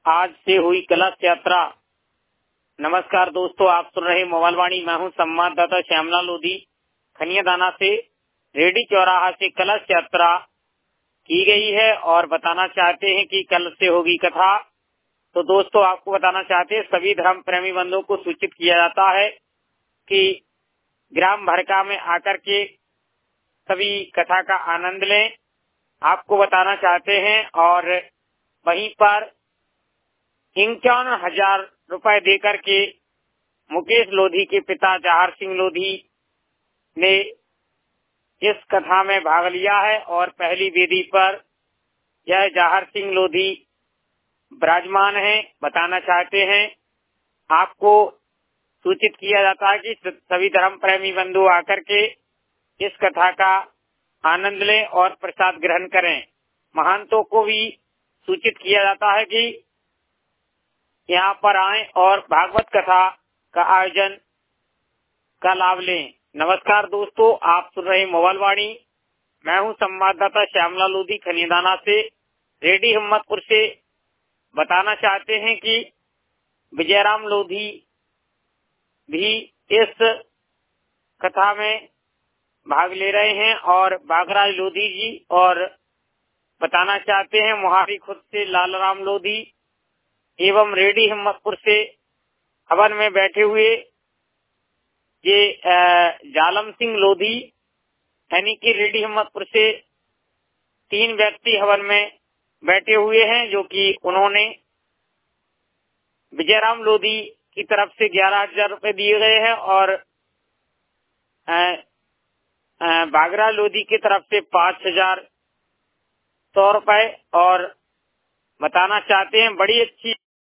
आज से हुई कलश यात्रा। नमस्कार दोस्तों, आप सुन रहे मोबाइल वाणी। मैं हूं संवाददाता श्यामलाल लोधी। खनियादाना से रेडी चौराहा से कलश यात्रा की गई है और बताना चाहते हैं कि कल से होगी कथा। तो दोस्तों, आपको बताना चाहते हैं सभी धर्म प्रेमी बंधुओं को सूचित किया जाता है कि ग्राम भरका में आकर के सभी कथा का आनंद लें। आपको बताना चाहते हैं और वहीं पर 51,000 रुपए देकर के मुकेश लोधी के पिता जहार सिंह लोधी ने इस कथा में भाग लिया है और पहली वेदी पर यह जहार सिंह लोधी विराजमान है। बताना चाहते हैं, आपको सूचित किया जाता है कि सभी धर्म प्रेमी बंधु आकर के इस कथा का आनंद लें और प्रसाद ग्रहण करें। महंतों को भी सूचित किया जाता है कि यहाँ पर आएं और भागवत कथा का आयोजन का लाभ लें। नमस्कार दोस्तों, आप सुन रहे मोबाइल वाणी। मैं हूं संवाददाता श्यामलाल लोधी खनियादाना से रेडी हिम्मतपुर से। बताना चाहते हैं कि विजयराम लोधी भी इस कथा में भाग ले रहे हैं और बागराज लोधी जी, और बताना चाहते हैं मुहारी खुद से लालराम लोधी एवं रेडी हिम्मतपुर से हवन में बैठे हुए ये जालम सिंह लोधी, यानी कि रेडी हिम्मतपुर से 3 व्यक्ति हवन में बैठे हुए हैं, जो कि उन्होंने विजयराम लोधी की तरफ से 11,000 रुपए दिए गए हैं और बागरा लोधी की तरफ से 5,100 रुपए। और बताना चाहते हैं बड़ी अच्छी